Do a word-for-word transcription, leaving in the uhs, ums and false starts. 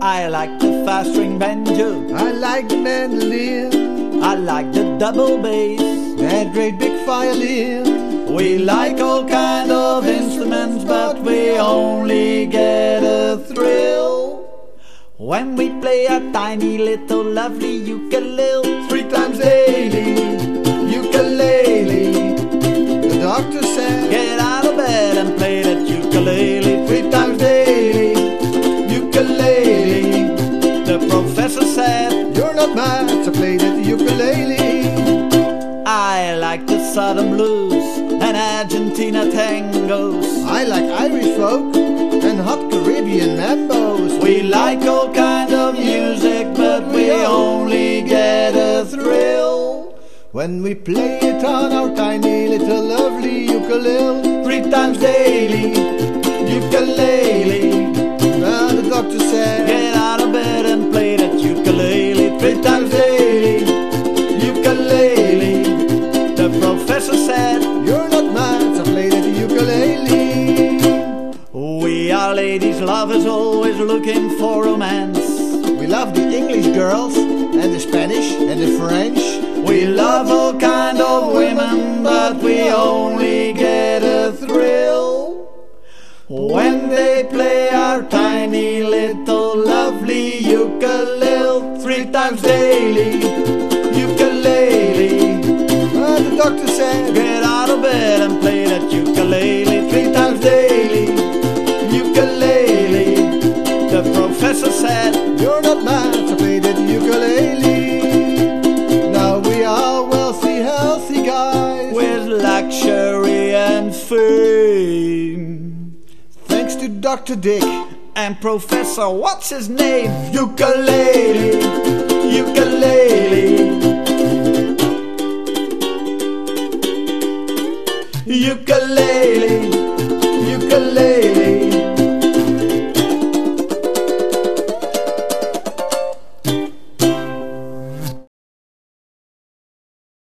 I like the fast string banjo. I like the mandolin. I like the double bass. That great big violin. We like all kind of instruments, but we only get a thrill when we play a tiny little lovely ukulele. Three times daily, ukulele. The doctor said, get out of bed and play that ukulele. Three times daily, ukulele. The professor said, you're not mad to play that ukulele. I like the Southern blues and Argentina tangos. I like Irish folk and hot Caribbean mambos. We like all kind of music, but we only get a thrill when we play it on our tiny little lovely ukulele. Three times daily, ukulele. Now the doctor said, get out of bed and play that ukulele. Three times daily, ukulele. The professor said, you're not mad to play that ukulele. We are ladies lovers, always looking for romance. We love the English girls and the Spanish and the French. We love all kind of women, but we only get a thrill when they play our tiny little lovely ukulele. Three times daily, ukulele. And the doctor said, get out of bed and play that ukulele. Three times daily, ukulele. The professor said, you're not mad to play that ukulele. Now we are wealthy, healthy guys with luxury and fame, thanks to Doctor Dick and Professor what's his name? Ukulele, ukulele, ukulele, ukulele.